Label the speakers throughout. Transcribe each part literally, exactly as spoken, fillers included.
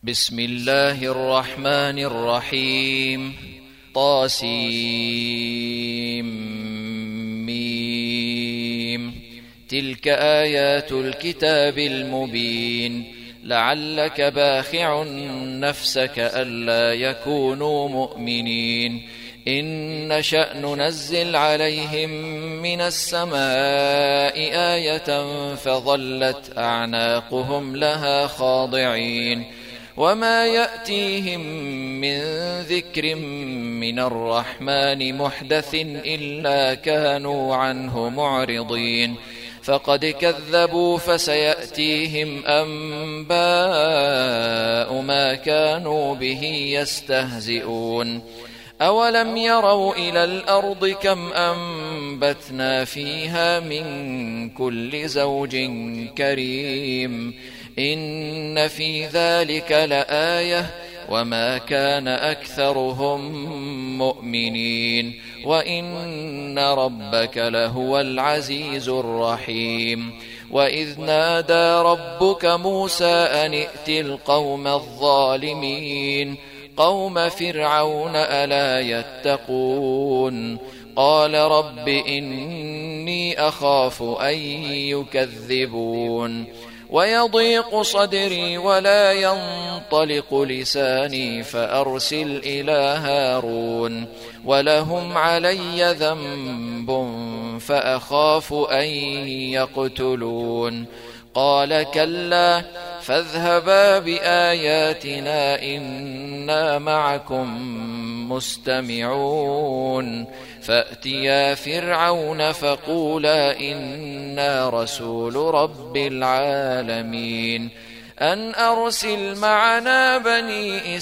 Speaker 1: بسم الله الرحمن الرحيم. طاسيم ميم. تلك آيات الكتاب المبين. لعلك باخع نفسك ألا يكونوا مؤمنين. إن نشأ ننزل عليهم من السماء آية فظلت أعناقهم لها خاضعين. وما يأتيهم من ذكر من الرحمن محدث إلا كانوا عنه معرضين. فقد كذبوا فسيأتيهم أنباء ما كانوا به يستهزئون. أولم يروا إلى الأرض كم أنبتنا فيها من كل زوج كريم. إن في ذلك لآية وما كان أكثرهم مؤمنين وإن ربك لهو العزيز الرحيم. وإذ نادى ربك موسى أن ائت القوم الظالمين قوم فرعون ألا يتقون. قال رب إني أخاف أن يكذبون. ويضيق صدري ولا ينطلق لساني فأرسل إلى هارون ولهم علي ذنب فأخاف أن يقتلون. قال كلا فاذهبا بآياتنا إنا معكم مستمعون. فأتيا فرعون فقولا إنا رسول رب العالمين أن أرسل معنا بني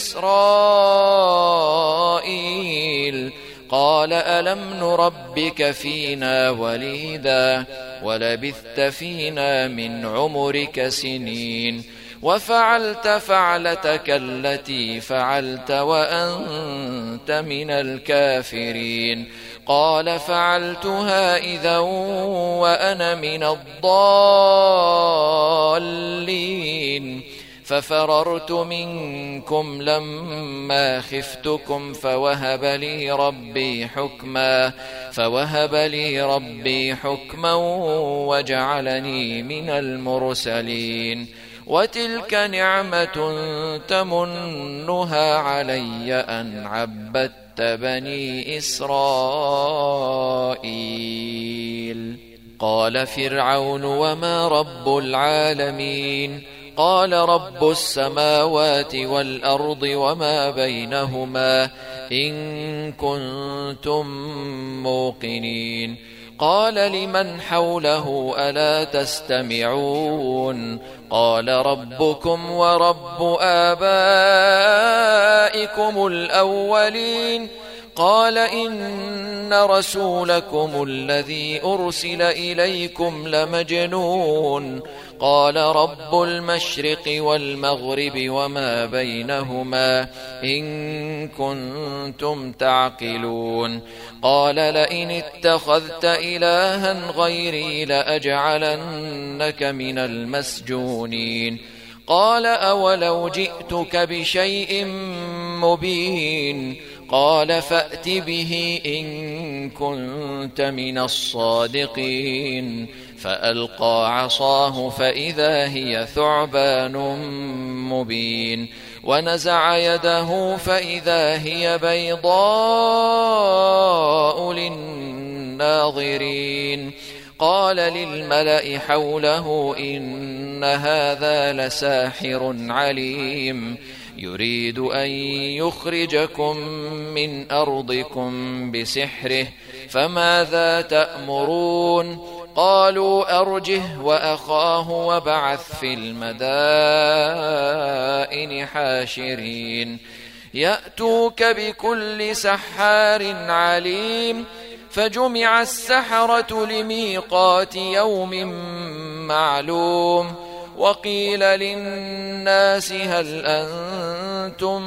Speaker 1: إسرائيل. قال ألم نربك فينا وليدا ولبثت فينا من عمرك سنين وفعلت فعلتك التي فعلت وأنت من الكافرين. قال فعلتها إذا وأنا من الضالين. ففررت منكم لما خفتكم فوهب لي ربي حكما فوهب لي ربي حكما وجعلني من المرسلين. وتلك نعمة تمنها علي أن عبدت بني إسرائيل. قال فرعون وما رب العالمين؟ قال رب السماوات والأرض وما بينهما إن كنتم موقنين. قال لمن حوله ألا تستمعون؟ قال ربكم ورب آبائكم الأولين. قال إن رسولكم الذي أرسل إليكم لمجنون. قال رب المشرق والمغرب وما بينهما إن كنتم تعقلون. قال لئن اتخذت إلها غيري لأجعلنك من المسجونين. قال أولو جئتك بشيء مبين؟ قال فأت به إن كنت من الصادقين. فألقى عصاه فإذا هي ثعبان مبين ونزع يده فإذا هي بيضاء للناظرين. قال للملأ حوله إن هذا لساحر عليم يريد أن يخرجكم من أرضكم بسحره فماذا تأمرون؟ قالوا أرجه وأخاه وابعث في المدائن حاشرين يأتوك بكل سحار عليم. فجمع السحرة لميقات يوم معلوم. وقيل للناس هل أنتم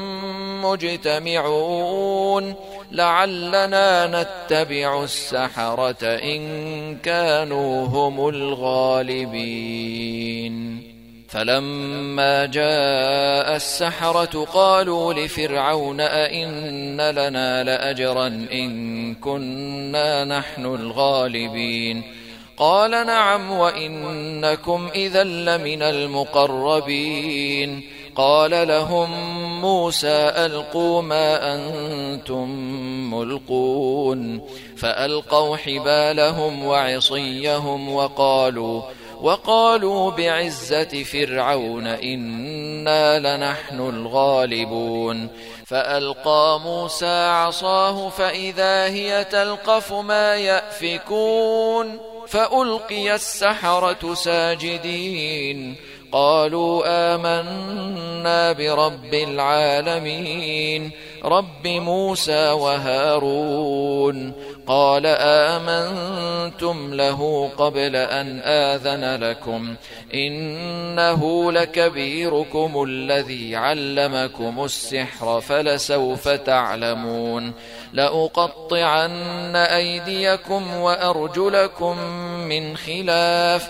Speaker 1: مجتمعون؟ لعلنا نتبع السحرة إن كانوا هم الغالبين. فلما جاء السحرة قالوا لفرعون أئن لنا لأجرا إن كنا نحن الغالبين قال نعم وإنكم إذا لمن المقربين قال لهم موسى ألقوا ما أنتم ملقون فألقوا حبالهم وعصيهم وقالوا وقالوا بعزة فرعون إنا لنحن الغالبون فألقى موسى عصاه فإذا هي تلقف ما يأفكون فألقي السحرة ساجدين قالوا آمنا برب العالمين رب موسى وهارون قال آمنتم له قبل أن آذن لكم إنه لكبيركم الذي علمكم السحر فلسوف تعلمون لأقطعن أيديكم وأرجلكم من خلاف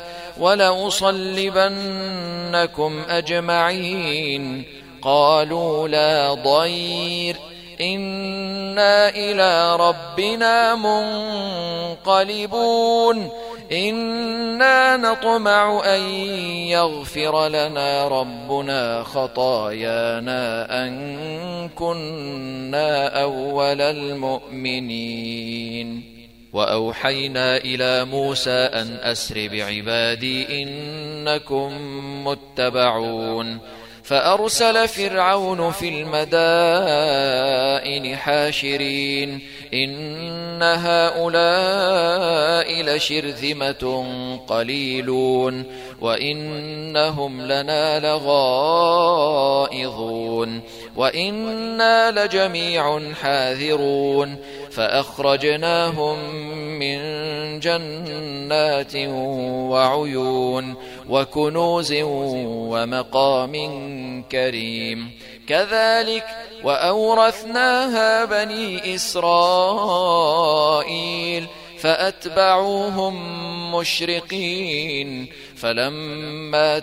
Speaker 1: ولأصلبنكم أجمعين قالوا لا ضير إنا إلى ربنا منقلبون إنا نطمع أن يغفر لنا ربنا خطايانا أن كنا أول المؤمنين وأوحينا إلى موسى أن أسر بعبادي إنكم متبعون فأرسل فرعون في المدائن حاشرين إن هؤلاء لشرذمة قليلون وإنهم لنا لغائظون وإنا لجميع حاذرون فأخرجناهم من جنات وعيون وكنوز ومقام كريم كذلك وأورثناها بني إسرائيل فأتبعوهم مشرقين فلما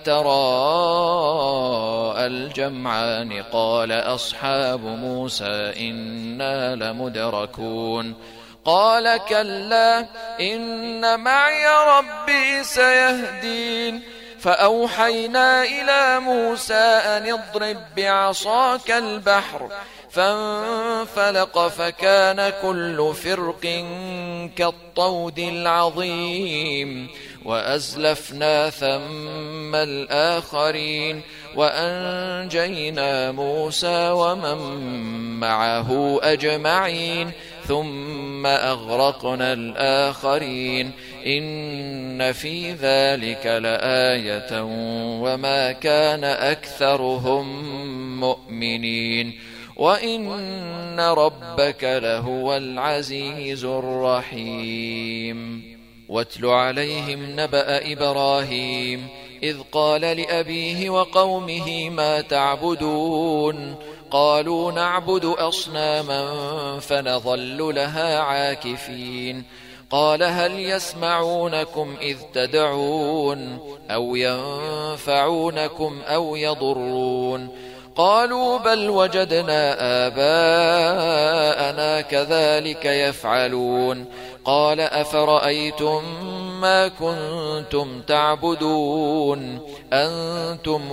Speaker 1: تراءى الجمعان قال أصحاب موسى إنا لمدركون قال كلا إن معي ربي سيهدين فأوحينا إلى موسى أن اضرب بعصاك البحر فانفلق فكان كل فرق كالطود العظيم وأزلفنا ثم الآخرين وأنجينا موسى ومن معه أجمعين ثم أغرقنا الآخرين إن في ذلك لآية وما كان أكثرهم مؤمنين وإن ربك لهو العزيز الرحيم واتل عليهم نبأ إبراهيم إذ قال لأبيه وقومه ما تعبدون قالوا نعبد أصناما فنظل لها عاكفين قال هل يسمعونكم إذ تدعون أو ينفعونكم أو يضرون قالوا بل وجدنا آباءنا كذلك يفعلون قال أفرأيتم ما كنتم تعبدون أنتم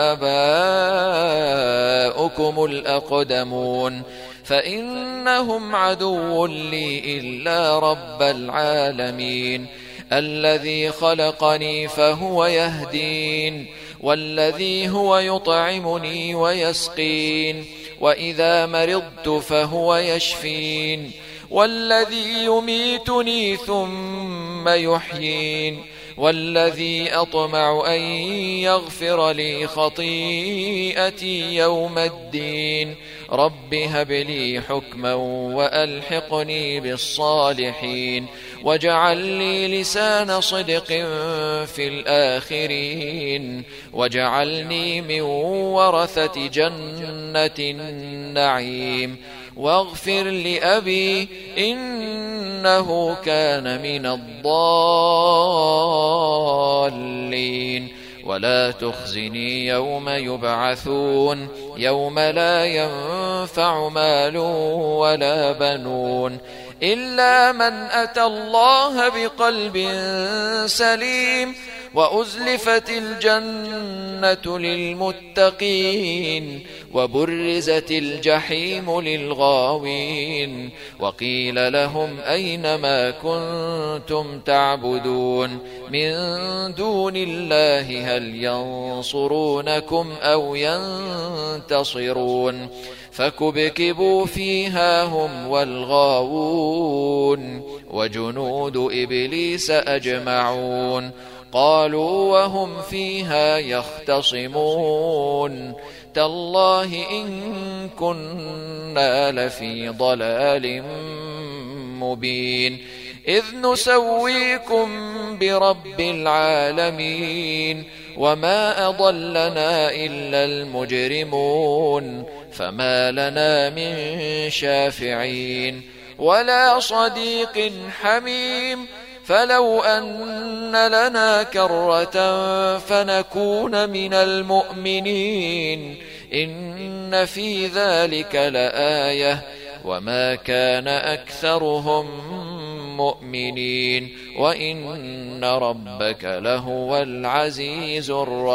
Speaker 1: وآباؤكم الأقدمون فإنهم عدو لي إلا رب العالمين الذي خلقني فهو يهدين والذي هو يطعمني ويسقين وإذا مرضت فهو يشفين والذي يميتني ثم يحيين والذي أطمع أن يغفر لي خطيئتي يوم الدين رب هب لي حكما وألحقني بالصالحين واجعل لي لسان صدق في الآخرين واجعلني من ورثة جنة النعيم واغفر لأبي إنه كان من الضالين ولا تخزني يوم يبعثون يوم لا ينفع مال ولا بنون إلا من أتى الله بقلب سليم وأزلفت الجنة للمتقين وبرزت الجحيم للغاوين وقيل لهم أين ما كنتم تعبدون من دون الله هل ينصرونكم أو ينتصرون فكبكبوا فيها هم والغاوون وجنود إبليس أجمعون قالوا وهم فيها يختصمون تالله إن كنا لفي ضلال مبين إذ نسويكم برب العالمين وما أضلنا إلا المجرمون فما لنا من شافعين ولا صديق حميم فلو أن لنا كرة فنكون من المؤمنين إن في ذلك لآية وما كان أكثرهم مؤمنين وإن ربك لهو العزيز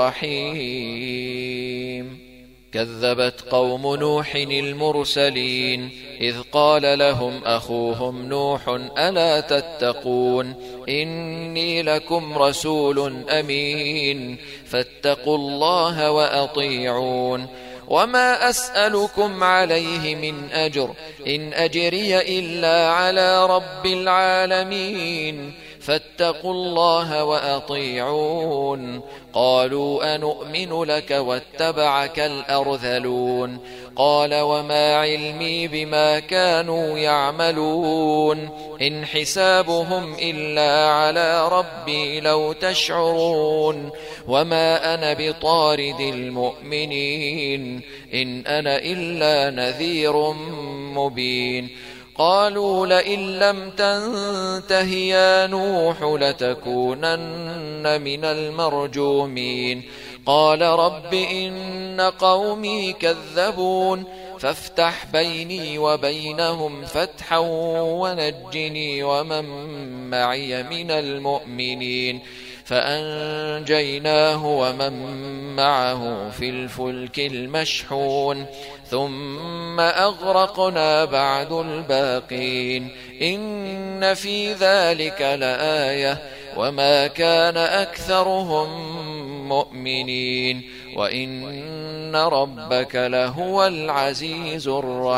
Speaker 1: الرحيم كذبت قوم نوح المرسلين إذ قال لهم أخوهم نوح ألا تتقون إني لكم رسول أمين فاتقوا الله وأطيعون وما أسألكم عليه من أجر إن أجري إلا على رب العالمين فاتقوا الله وأطيعون قالوا أنؤمن لك واتبعك الأرذلون قال وما علمي بما كانوا يعملون إن حسابهم إلا على ربي لو تشعرون وما أنا بطارد المؤمنين إن أنا إلا نذير مبين قالوا لئن لم تنته يا نوح لتكونن من المرجومين قال رب إن قومي كذبون فافتح بيني وبينهم فتحا ونجني ومن معي من المؤمنين فأنجيناه ومن معه في الفلك المشحون ثم أغرقنا بعد الباقين إن في ذلك لآية وما كان أكثرهم مؤمنين وإن ربك لهو العزيز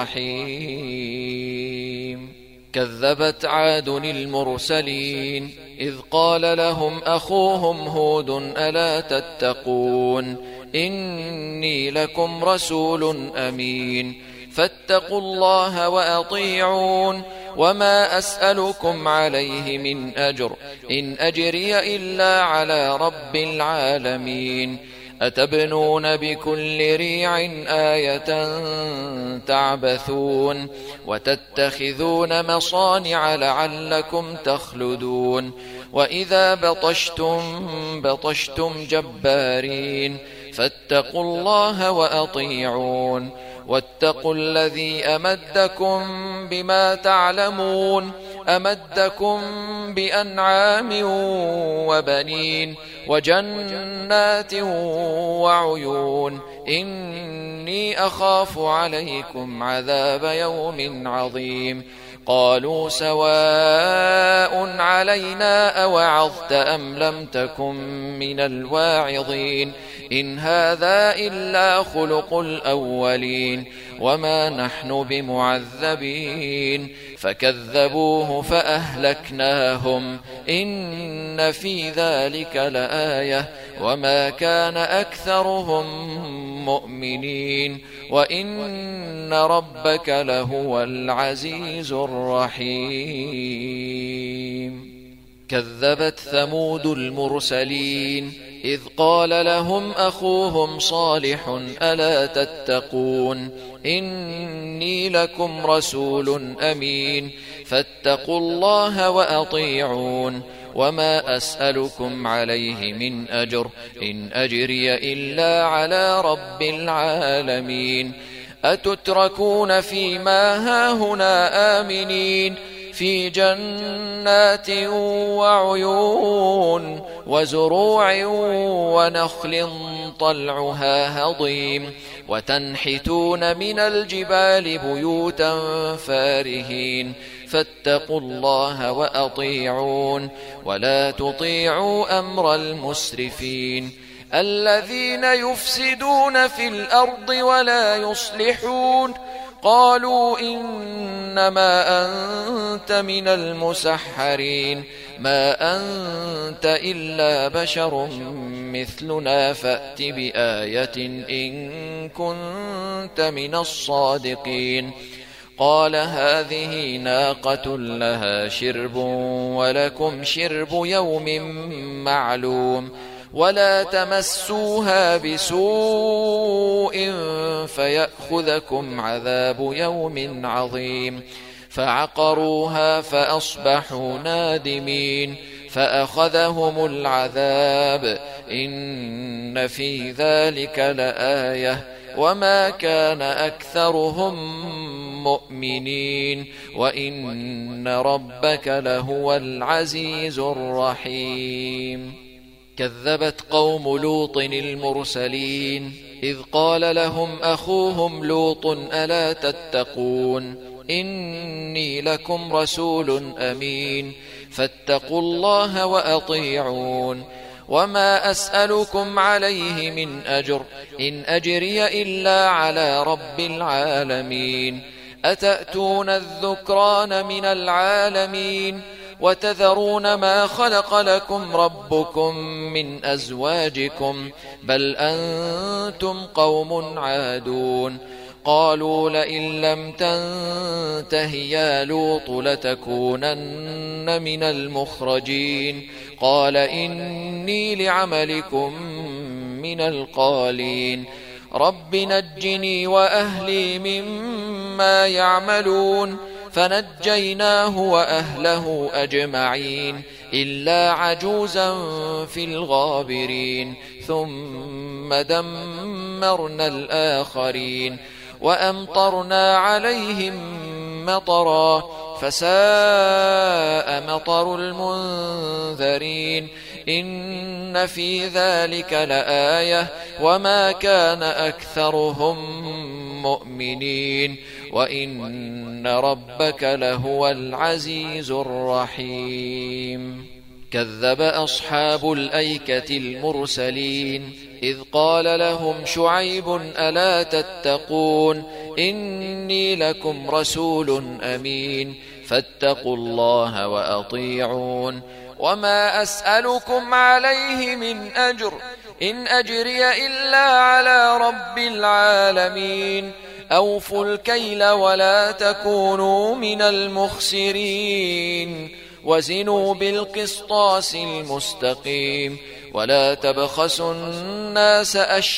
Speaker 1: الرحيم كذبت عاد المرسلين إذ قال لهم أخوهم هود ألا تتقون إني لكم رسول أمين فاتقوا الله وأطيعون وما أسألكم عليه من أجر إن أجري إلا على رب العالمين أتبنون بكل ريع آية تعبثون وتتخذون مصانع لعلكم تخلدون وإذا بطشتم بطشتم جبارين فاتقوا الله وأطيعون واتقوا الذي أمدكم بما تعلمون أمدكم بأنعام وبنين وجنات وعيون إني أخاف عليكم عذاب يوم عظيم قالوا سواء علينا أوعظت أم لم تكن من الواعظين إن هذا إلا خلق الأولين وما نحن بمعذبين فكذبوه فأهلكناهم إن في ذلك لآية وما كان أكثرهم مؤمنين وإن ربك لهو العزيز الرحيم كذبت ثمود المرسلين إذ قال لهم أخوهم صالح ألا تتقون إني لكم رسول أمين فاتقوا الله وأطيعون وما أسألكم عليه من أجر إن أجري إلا على رب العالمين أتتركون فيما هاهنا آمنين في جنات وعيون وزروع ونخل طلعها هضيم وتنحتون من الجبال بيوتا فارهين فاتقوا الله وأطيعون ولا تطيعوا أمر المسرفين الذين يفسدون في الأرض ولا يصلحون قالوا إنما أنت من المسحرين ما أنت إلا بشر مثلنا فأت بآية إن كنت من الصادقين قال هذه ناقة لها شرب ولكم شرب يوم معلوم ولا تمسوها بسوء فيأخذكم عذاب يوم عظيم فعقروها فأصبحوا نادمين فأخذهم العذاب إن في ذلك لآية وما كان أكثرهم مؤمنين وإن ربك لهو العزيز الرحيم كذبت قوم لوط المرسلين إذ قال لهم أخوهم لوط ألا تتقون إني لكم رسول أمين فاتقوا الله وأطيعون وما أسألكم عليه من أجر إن أجري إلا على رب العالمين أتأتون الذكران من العالمين وتذرون ما خلق لكم ربكم من أزواجكم بل أنتم قوم عادون قالوا لئن لم تنته يا لوط لتكونن من المخرجين قال إني لعملكم من القالين رب نجني وأهلي مما يعملون فنجيناه وأهله أجمعين إلا عجوزا في الغابرين ثم دمرنا الآخرين وأمطرنا عليهم مطرا فساء مطر المنذرين إن في ذلك لآية وما كان أكثرهم مؤمنين وإن ربك لهو العزيز الرحيم كذب أصحاب الأيكة المرسلين إذ قال لهم شعيب ألا تتقون إني لكم رسول أمين فاتقوا الله وأطيعون وما أسألكم عليه من أجر إن أجري إلا على رب العالمين أوفوا الكيل ولا تكونوا من المخسرين وزنوا بالقسطاس المستقيم ولا تبخسوا الناس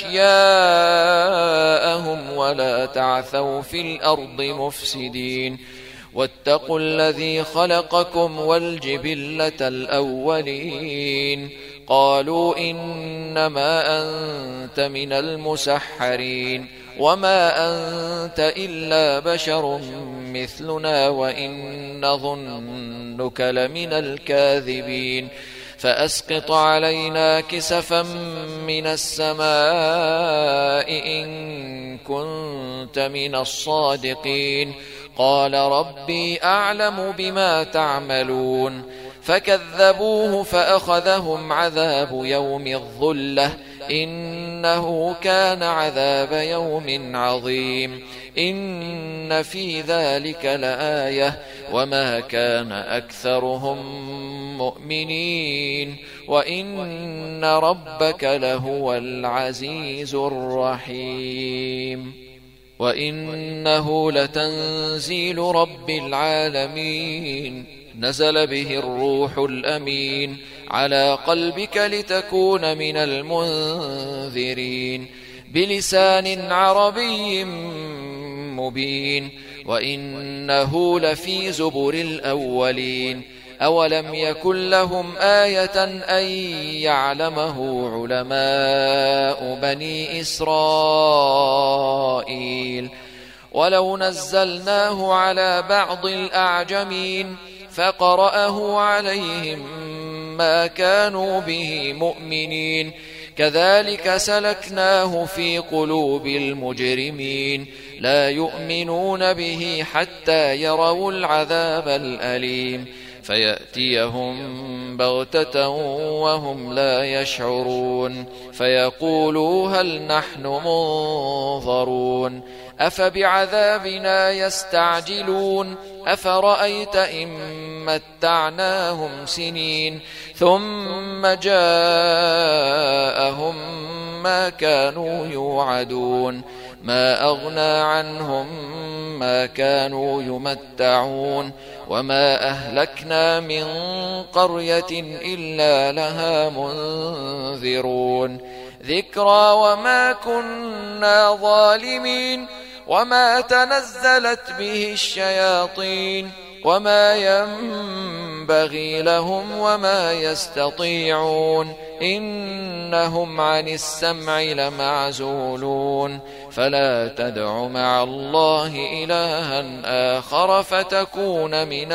Speaker 1: أشياءهم ولا تعثوا في الأرض مفسدين واتقوا الذي خلقكم والجبلة الأولين قالوا إنما أنت من المسحرين وما أنت إلا بشر مثلنا وإن نظنك لمن الكاذبين فأسقط علينا كسفا من السماء إن كنت من الصادقين قال ربي أعلم بما تعملون فكذبوه فأخذهم عذاب يوم الظلة إنه كان عذاب يوم عظيم إن في ذلك لآية وما كان أكثرهم مؤمنين وإن ربك لهو العزيز الرحيم وإنه لتنزيل رب العالمين نزل به الروح الأمين على قلبك لتكون من المنذرين بلسان عربي مبين وإنه لفي زبر الأولين أولم يكن لهم آية أن يعلمه علماء بني إسرائيل ولو نزلناه على بعض الأعجمين فقرأه عليهم ما كانوا به مؤمنين كذلك سلكناه في قلوب المجرمين لا يؤمنون به حتى يروا العذاب الأليم فيأتيهم بغتة وهم لا يشعرون فيقولوا هل نحن منظرون أفبعذابنا يستعجلون أفرأيت إن متعناهم سنين ثم جاءهم ما كانوا يوعدون ما أغنى عنهم ما كانوا يمتعون وما أهلكنا من قرية إلا لها منذرون ذكرى وما كنا ظالمين وما تنزلت به الشياطين وما ينبغي لهم وما يستطيعون إنهم عن السمع لمعزولون فلا تدع مع الله إلها آخر فتكون من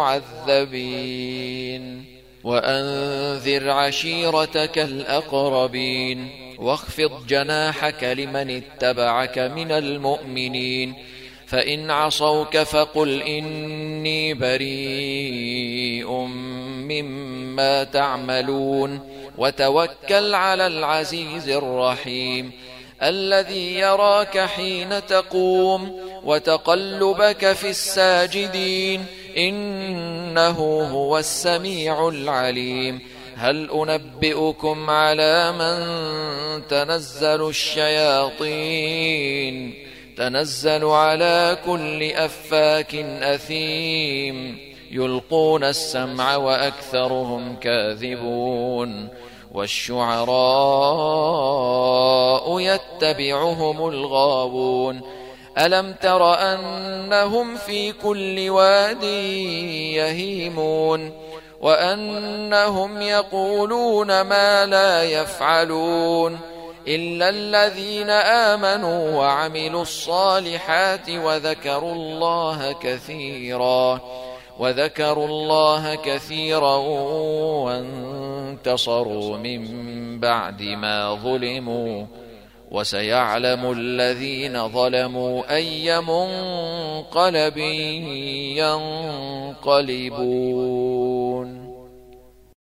Speaker 1: المعذبين وأنذر عشيرتك الأقربين واخفض جناحك لمن اتبعك من المؤمنين فإن عصوك فقل إني بريء مما تعملون وتوكل على العزيز الرحيم الذي يراك حين تقوم وتقلبك في الساجدين إنه هو السميع العليم هل أنبئكم على من تنزل الشياطين تنزل على كل أفاك أثيم يلقون السمع وأكثرهم كاذبون والشعراء يتبعهم الغاوون ألم تر أنهم في كل واد يهيمون وأنهم يقولون ما لا يفعلون إلا الذين آمنوا وعملوا الصالحات وذكروا الله كثيرا وذكروا الله كثيرا وانتصروا من بعد ما ظلموا وسيعلم الذين ظلموا أي منقلب ينقلبون.